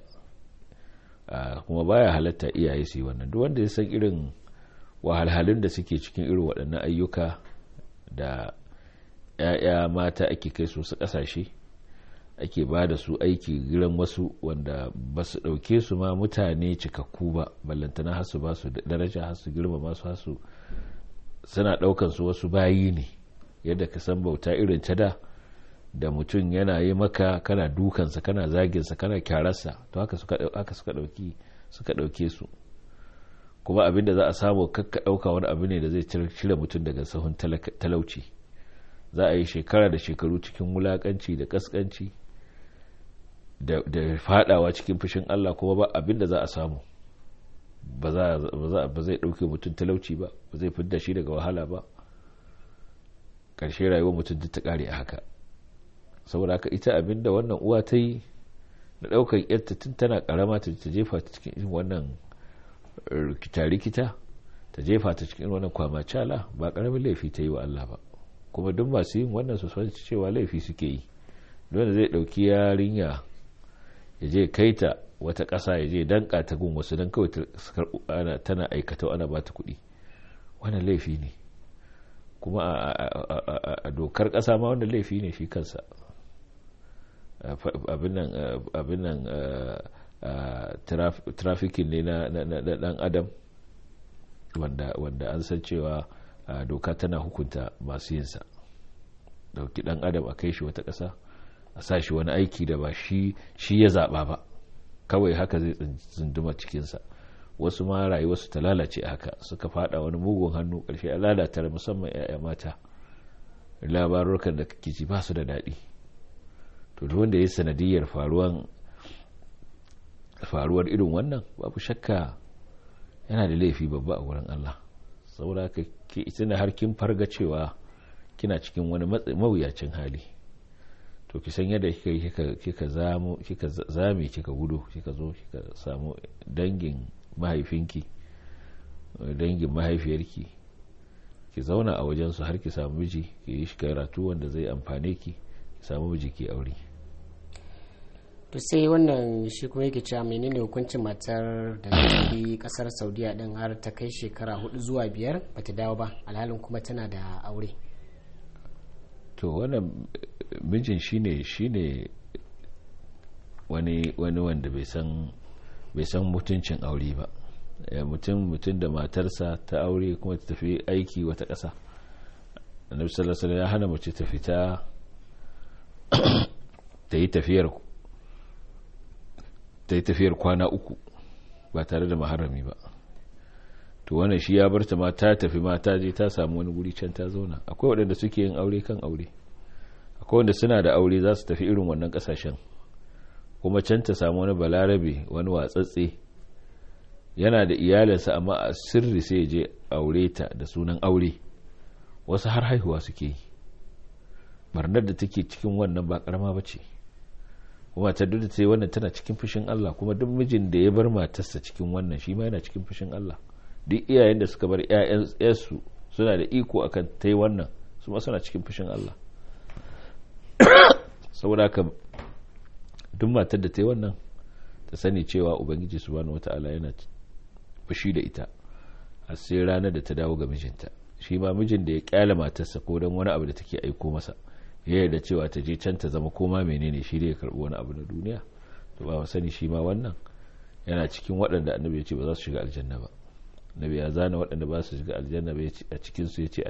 Kuma baya halatta iyaye su yi wannan. Duk wanda ya san irin wahalhalun da suke cikin irin waɗannan ayyuka da 'ya'ya mata ake kai su ƙasashe, ake ba da su aiki gidan wasu wanda ba su ɗauke su ma mutane cikakku ba, ballantana har su ba su daraja, har su girmama su, har su suna ɗaukan su wasu bayi ne, yadda ka san bauta irin ta da mutum yana yi maka, kana dukansa, kana zaginsa, kana kyararsa, to haka suka ɗauke su. kuma abinda za a samu kakka ɗauka wani abu ne da zai cire mutum daga sahun talauci. za a yi shekara da shekaru cikin wulakanci da kaskanci da fadawa cikin fushin Allah, kuma ba abinda za a samu. ba zai ɗauke mutum talauci ba, ba zai fidda shi daga wahala ba. ƙarshe rayuwar mutum ta ƙare a haka. saboda haka ita abinda wannan uwa ta yi da ɗaukar yarta tun tana ƙarama ta jefa ta cikin wannan rikita ta jefa ta cikin wannan kwamacala, ba ƙaramin laifi ta yi wa Allah ba. kuma duk masu yin wannan su san cewa laifi suke yi. dole zai ɗauki yarinya ya je kaita wata ƙasa, ya je danka ta gun wasu don kawai tana aikata ana ba ta kuɗi, wannan laifi ne. kuma a dokar ƙasa ma wanda laifi ne shi kansa. abin nan trafficking ne na dan adam, wanda an san cewa doka tana hukunta masu yinsa. dauki dan adam a kai shi wata ƙasa, a sa shi wani aiki da ba shi ya zaɓa ba, kawai haka zai tsunduma cikinsa. wasu ma rayuwarsu ta lalace a haka, suka fada wani mugun hannu, ƙarshe a lalata musamman 'ya'ya mata. labarukan da kake ji ba su da daɗi. to duk wanda ya sanadiyar faruwar irin wannan, babu shakka yana da laifi babba a wurin Allah. saboda ka ita har kin farga cewa kina cikin wani mawuyacin hali, to ki san yadda kika zame, kika gudu, kika zo kika samu dangin mahaifinki, dangin mahaifiyarki, ki zauna a wajensu har ki samu miji, ki yi shi karatu wanda zai amfane ki samu miji ki aure. to sai wannan shi kuma yake cewa menene hukuncin matar da ta bi kasar Saudiya din har ta kai shekara 4 zuwa 5 bata dawo ba, alhalin kuma tana da aure? to wannan mijin shine wani wanda bai san mutuncin aure ba. mutum da matarsa ta aure kuma ta tafi aiki wata ƙasa. annabi sallallahu alaihi wasallam ya hana mace ta fita ta yi tafiyar kwana 3 ba tare da maharami ba. to wannan shi ya barta ma ta tafi, ma ta je ta samu wani guri can ta zauna. akwai waɗanda suke yin aure kan aure, akwai wanda suna da aure za su tafi irin wannan ƙasashen, kuma can ta samu wani balarabe, wani watsatse, yana da iyalinsa amma a sirri sai je aure ta da sunan aure. wasu har haihuwa suke yi. barnar da take cikin wannan ba karama ba ce. kuma ta duk da ta yi wannan tana cikin fushin Allah, kuma duk mijin da ya bar matarsa cikin wannan shi ma yana cikin fushin Allah. duk iyayen da suka bar 'ya'yansu suna da iko akan ta yi wannan, su ma suna cikin fushin Allah. saboda haka duk matar da ta yi wannan ta sani cewa ubangiji subhanahu wata'ala yana fushi da ita har sai ranar da ta dawo ga mijinta. shi ma mijin da ya kyale matarsa ko don wani abu da take aiko masa, ya yarda cewa ta je can ta zama koma menene shi da ya karbi wani abu na duniya, to ba mu sani shi ma wannan yana cikin waɗanda annabi ya ce ba za su shiga aljanna ba. annabi ya zana waɗanda ba su shiga aljanna ba, a cikin su yace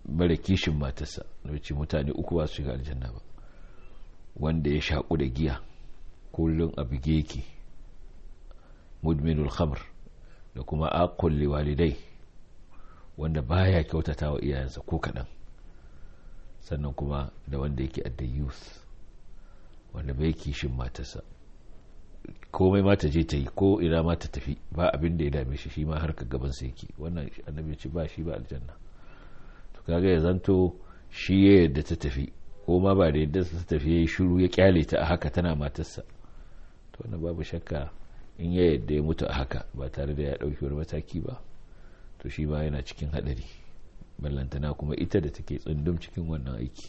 mara kishin matarsa da ce mutane uku ba su shiga aljanna ba, wanda ya shaƙu da giya kullum a bige yake, mudminul khamr, da kuma aqul liwalidai, wanda baya kyautata wa iyayensa ko kaɗan, sannan kuma da wanda yake addayus, wanda bai kishin matarsa, komai mata je ta yi ko ina mata tafi ba abin da ya dame shi, shi ma harkar gaban sa yake. Wannan annabi ce ba shi ba aljanna. To kaga ya zanto shi ya yadda ta tafi, ko ma ba da yadda ta tafi yayi shiru ya kyale ta a haka tana matarsa, to wannan babu shakka in ya yadda ya mutu a haka ba tare da ya dauki wani mataki ba, to shi ma yana cikin hadari, ballantana kuma ita da take tsundum cikin wannan aiki.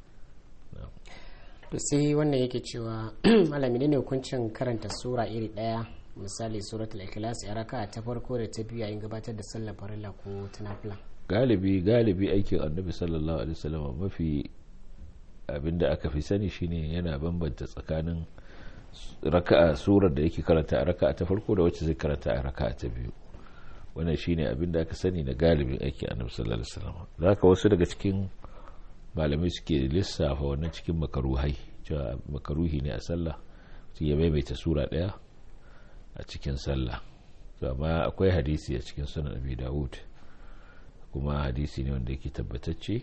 To sai wannan yake cewa malami ne hukuncin karanta sura iri daya, misali suratul ikhlas a raka'a ta farko da ta biyu yayin gabatar da sallar farilla ko ta nafila? Galibi aikin annabi sallallahu alaihi wasallam mafi abinda aka fi sani shine yana bambanta tsakanin raka'a surar da yake karanta a raka'a ta farko da wacce zai karanta a raka'a ta biyu. Wannan shine abinda aka sani na galibin aikin annabi sallallahu alaihi wasallam. Zaka wasu daga cikin malamai suke lissafa wannan cikin makaruhai, cewa makaruhi ne a sallah sai ya maimaita sura daya a cikin sallah. To amma akwai hadisi a cikin sunan Abi Dawud, kuma hadisi ne wanda yake tabbatacce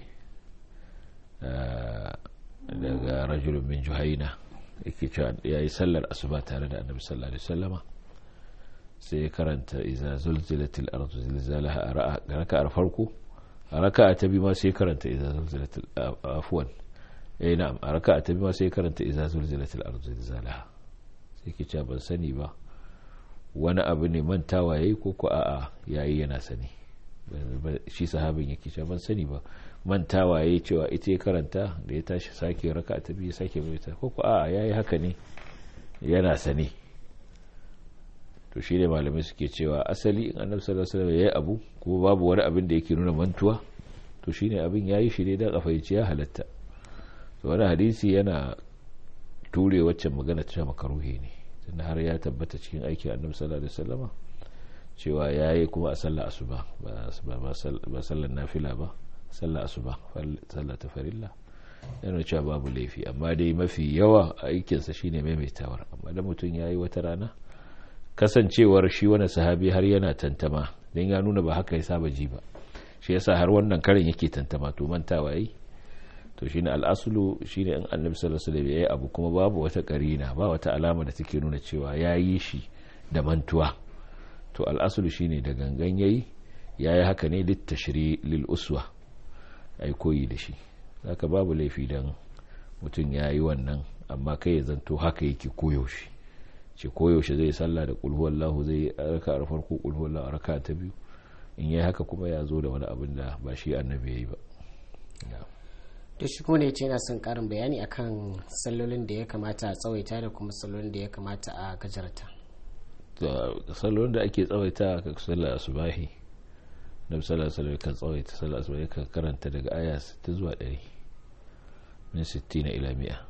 daga rajulun min Juhaina, yake cewa yayi sallar asuba tare da Annabi sallallahu alaihi wasallama, sai karanta iza zulzilatil ardu zilzalaha a raka'ar farko, a raka'a ta biyu ma sai karanta iza zulzilatil afwan na'am a raka'a ta biyu ma sai karanta iza zulzilatil ardu zilzalaha. sai ke cewa ban sani ba wani abu ne mantawa yayi ko a'a yayi yana sani. Shi sahabin yake cewa ban sani ba mantawa yayi cewa ita ya karanta da ya tashi sake raka'a ta biyu sake mai ta ko a'a yayi haka ne yana sani. to shi ne malamai suke cewa asali in annabi sallallahu alaihi wasallam yayi abu kuma babu wani abin da yake nuna mantuwa, to shine abin yayi shi ne dan afaici ya halatta. to wannan hadisi yana ture waccan magana ta makaruhi ne, tunda har ya tabbata cikin aikin annabi sallallahu alaihi wasallam cewa yayi kuma a sallar asuba ba sallar nafila ba, sallar asuba sallar tafarilla, yana cewa babu laifi. amma dai mafi yawa aikinsa shine maimaitawar. amma da mutum yayi wata rana, kasancewar shi wani sahabi har yana tantama don ya nuna ba haka ya saba ji ba, shi yasa har wannan karin yake tantama, to mantawa yi. to shine al'asulu shine in annabi sallallahu alaihi wasallam yayi abu kuma babu wata karina, ba wata alama da take nuna cewa yayi shi da mantuwa, to al'asulu shine da gangan yayi haka ne littashri lil uswa, ai koyi da shi. haka babu laifi dan mutum yayi wannan, amma kai ya zanto haka yake koyaushe. ce koyaushe zai sallah da qul huwallahu, zai raka a farko qul huwallahu, raka ta biyu, in yayi haka kuma ya zo da wani abin da ba shi annabi yayi ba. to shi kuma ne yace yana son karin bayani akan sallolin da ya kamata a tsawaita da kuma sallolin da ya kamata a gajarta. to sallolin da ake tsawaita ka sallar asubahi, nabi sallallahu alaihi wasallam kan tsawaita sallar asubahi, kan karanta daga aya 60 zuwa 100 min 60 ila 100.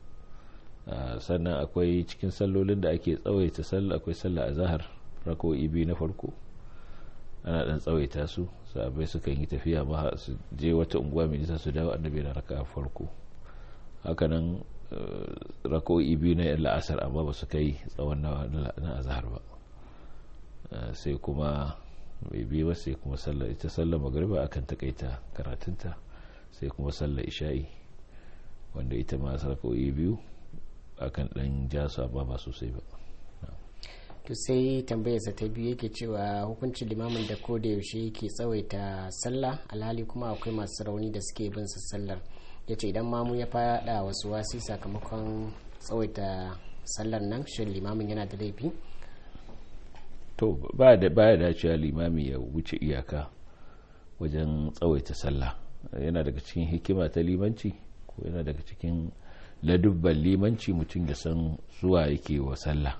sannan akwai cikin sallolin da ake tsawaita sallah, akwai sallah azhar rak'o'i biyu na farko ana dan tsawaita su, sahabbai suka yi tafiya ma su je wata unguwa mai nisa su dawo, annabi na raka'a farko. hakanan rak'o'i biyu na la'asar amma ba su kai tsawon na azhar ba. sai kuma mai biyu sai kuma sallar ita sallar magriba akan takaita karatunta, sai kuma sallar isha'i wanda ita ma rak'o'i biyu akan dan jasu amma ba sosai ba. to sai tambayarsa ta biyu yake cewa hukuncin limamin da ko da yaushe yake tsawaita sallah alhali kuma akwai masu rauni da suke bin sa sallar, yace idan mamu ya fada wasu wasi sakamakon tsawaita sallar nan, shin limamin yana da laifi? to baya dacewa limami ya wuce iyaka wajen tsawaita sallah. yana daga cikin hikima ta limanci, ko yana daga cikin ladubban limanci mutum ya san zuwa yake wa sallah,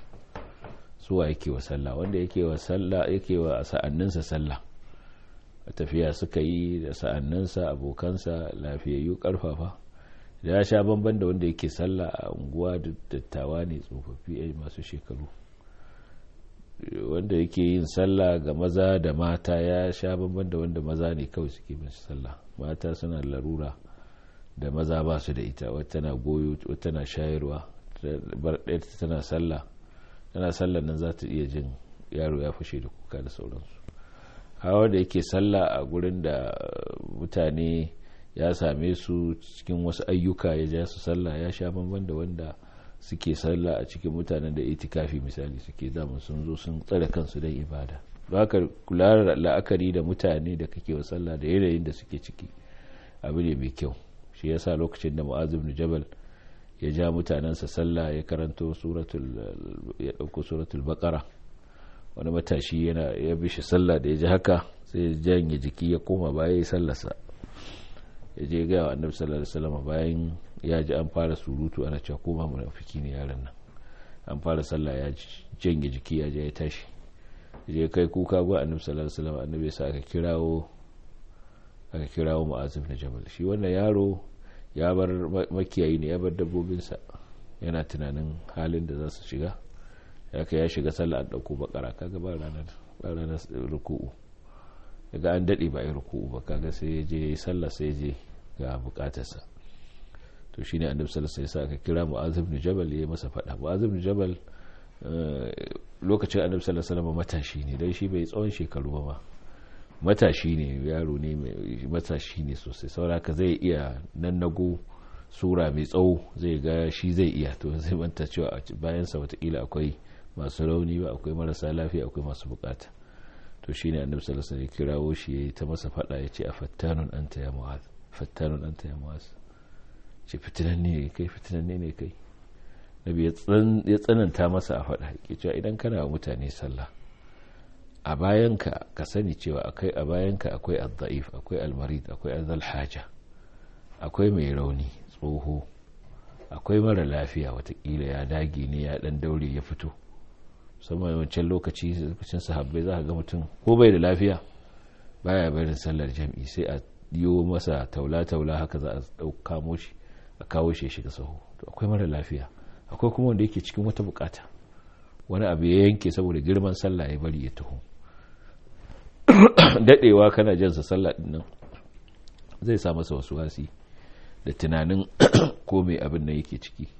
wanda yake wa sallah yake wa sa'anninsa sallah. a tafiya suka yi da sa'anninsa abokansa lafiyayyu karfafa, da ya sha bamban da wanda yake sallah a unguwa da dattawa ne tsofaffi masu shekaru. wanda yake yin sallah ga maza da mata ya sha bamban da wanda maza ne kawai suke bin sallah. Mata suna larura da maza ba su da ita, wata na goyo wata na shayarwa, ɗaya tana sallah nan za ta iya jin yaro ya fashe da kuka da sauransu. hawa da yake sallah a gurin da mutane ya same su cikin wasu ayyuka ya ja su sallah ya sha bamban da wanda suke sallah a cikin mutanen da itikafi misali suke zama sun zo sun tsare kansu don ibada. ba ka kula da la'akari da mutane da kake wa sallah da yanayin da suke ciki abu ne mai kyau. shi yasa lokacin da Mu'adh ibn Jabal ya ja mutanensa sallah ya karanto ya dauko suratul baqara, wani matashi ya bi shi sallah da ya ji haka sai ya janye jiki ya koma baya ya sallarsa. ya je ga wa annabi sallallahu alaihi wasallam bayan ya ji an fara surutu ana cewa koma munafiki ne yaron nan, an fara sallah ya janye jiki ya je ya tashi, je kai kuka ga annabi sallallahu alaihi wasallam. annabi sai aka kirawo Mu'adh ibn Jabal. shi wannan yaro ya bar makiyayi ne, ya bar dabbobinsa, yana tunanin halin da za su shiga. ya shiga sallah an dauko bakara, kaga ba ranar ruku'u, daga an dade ba yi ruku'u ba, kaga sai ya je sallah sai ya je ga bukatarsa. to shine annabi sallallahu alaihi wasallam aka kira Mu'adh ibn Jabal ya masa fada. Mu'adh ibn Jabal lokacin annabi sallallahu alaihi wasallam matashi ne, dan shi bai tsawon shekaru ba, matashi ne, yaro ne matashi ne sosai, saboda zai iya nannago sura mai tsawo, zai ga shi zai iya. to zai manta cewa a bayansa watakila akwai masu rauni ba, akwai marasa lafiya, akwai masu bukata. to shine annabi sallallahu alaihi wasallam kirawo shi yayi ta masa fada, yace afattanun anta ya Mu'adh, fattanun anta ya Mu'adh, ce fitinanne ne kai. nabi ya tsananta masa a fada, yake cewa idan kana wa mutane sallah a bayanka ka sani cewa akai a bayanka akwai ad-da'if, akwai al-marid, akwai azal haja, akwai mai rauni tsoho, akwai mara lafiya watakila ya dage ne ya dan daure ya fito. musamman wancan lokacin sahabbai za ka ga mutum ko bai da lafiya baya barin sallar jam'i, sai a yiwo masa taula haka za a kamo shi a kawo shi shiga sahu. to akwai mara lafiya, akwai kuma wanda yake cikin wata bukata, wani abu ya yanke saboda girman sallah ya bari ya taho. dadewa kana jansa sallah din nan zai sa masa wasu wasi da tunanin ko mai abin nan yake ciki.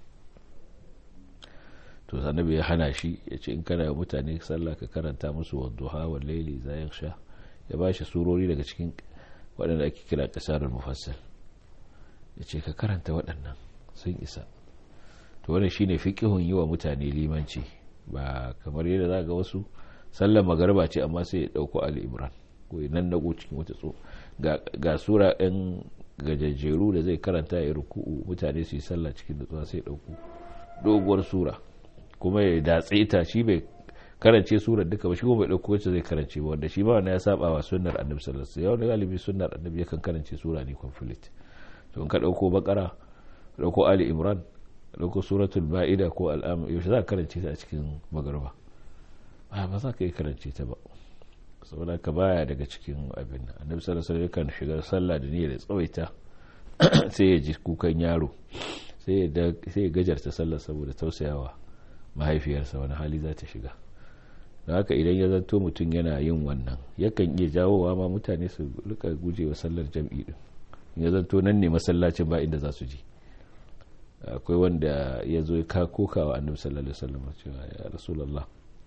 to annabi ya hana shi, ya ce in kana mutane sallah ka karanta musu wadduha wal layli idha yaghsha, ya bashi surori daga cikin waɗanda ake kira qasarul mufassal, ya ce ka karanta waɗannan sun isa. to wannan shine fiqhun yi wa mutane limanci, ba kamar yadda za ga wasu sallar magariba ce amma sai ya dauko Ali Imran ko nan nago cikin wata ga sura ɗin gajejjeru da zai karanta ya ruku'u, mutane su yi sallah cikin nutsuwa, sai ya dauko doguwar sura kuma ya datse ta. shi bai karance surar duka ba, shi kuma bai dauko wacce zai karance ba, wanda shi ba wannan ya saba wa sunnar annabi sallallahu alaihi wasallam. galibi sunnar annabi yakan karance sura ne complete. to in ka dauko bakara, dauko Ali Imran, dauko suratul Maida ko al'am, yaushe za ka karance ta a cikin magariba? ba za ka yi karance ta ba, saboda ka baya daga cikin abin. annabi sallallahu alaihi wasallam kan shiga sallah da niyyar tsawaita sai ya ji kukan yaro, sai ya gajarta sallar saboda tausayawa mahaifiyarsa wani hali za ta shiga. da haka idan ya zanto mutum yana yin wannan, yakan iya jawowa ma mutane su rika gujewa sallar jam'i din. ya zanto nan ne masallacin ba inda za su ji. akwai wanda ya zo ya kokawa annabi sallallahu alaihi wasallam cewa ya rasulullah,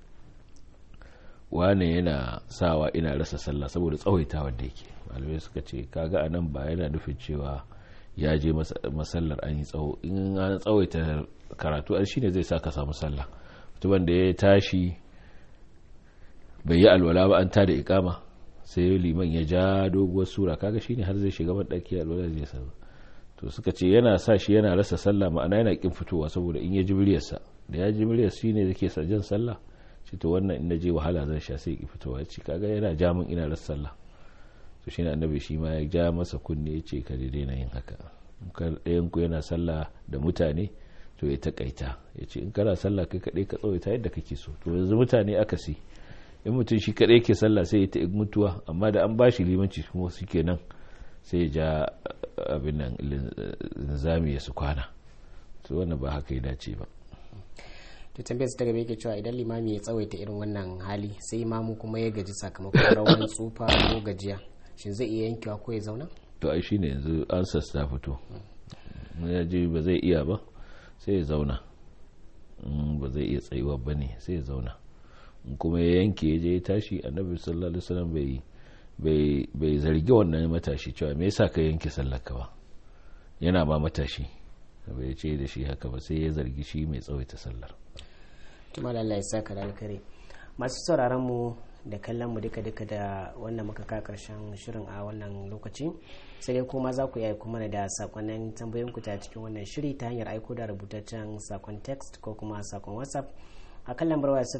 wane yana sawa ina rasa sallah saboda tsawaitawa da yake. malamai suka ce kaga anan ba yana nufin cewa ya je masallar an yi tsawo, in an tsawaita karatu an shine zai sa ka samu sallah. mutumin da ya tashi bai yi alwala ba, an tada ikama sai liman ya ja doguwar sura, kaga shine har zai shiga bandaki alwala zai sa. to suka ce yana sa shi yana rasa sallah, ma'ana yana kin fitowa saboda in ya ji muryarsa, da ya ji muryar shine yake jan sallah. ce to wannan in naje wahala zan sha sai ki fitowa, ce kaga yana ja min ina rasa sallah. to shine annabi shi ma ya ja masa kunne, ya ce ka daina yin haka. ɗayan ku yana sallah da mutane to ya takaita, ya ce in kana sallah kai kaɗai ka tsawaita yadda kake so. to yanzu mutane aka si, in mutum shi kaɗai ke sallah sai ya ta mutuwa, amma da an bashi limanci kuma su kenan sai ya ja abin nan linzami ya su kwana. to wannan ba haka ya dace ba. to tambayar su ta gaba yake cewa idan limami ya tsawaita irin wannan hali sai imamu kuma ya gaji sakamakon rawan tsufa ko gajiya shin zai iya yankewa ko ya zauna? To ai shine yanzu ansas ta fito, ya ji ba zai iya ba sai ya zauna, ba zai iya tsayuwa ba ne sai ya zauna, kuma ya yanke ya je ya tashi. Annabi sallallahu alaihi wasallam bai zargi wannan matashi cewa me yasa ka yanke sallar ka ba, yana ma matashi bai ce da shi haka ba, sai ya zargi shi mai tsawaita sallar. Tuma Allah ya saka da alkhairi. Masu sauraron mu da kallon mu duka da wannan muka ka karshen shirin a wannan lokaci, sai dai kuma za ku iya aiko mana da sakonnin tambayoyin ku ta cikin wannan shiri ta hanyar aiko da rubutaccen sakon text ko kuma sakon WhatsApp a kan lambar waya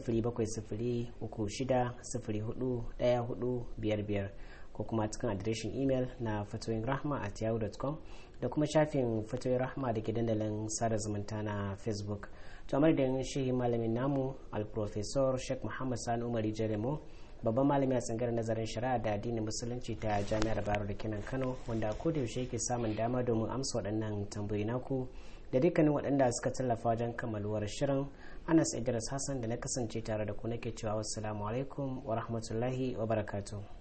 0703604145 ko kuma cikin adireshin email na fatoyinrahma@yahoo.com da kuma shafin fatoyin rahma da ke dandalin sada zumunta na Facebook. To amar da shi malamin namu al-professor Sheikh Muhammad Sani Umar Jaremo, babban malami a tsangar nazarin shari'a da addinin musulunci ta Jami'ar Bayero da kenan Kano, wanda ko da yaushe yake samun dama domin amsa waɗannan tambayoyi naku da dukkanin waɗanda suka tallafa wajen kammaluwar shirin. Anas Idris Hassan da na kasance tare da ku nake cewa wassalamu alaikum wa rahmatullahi wa barakatuh.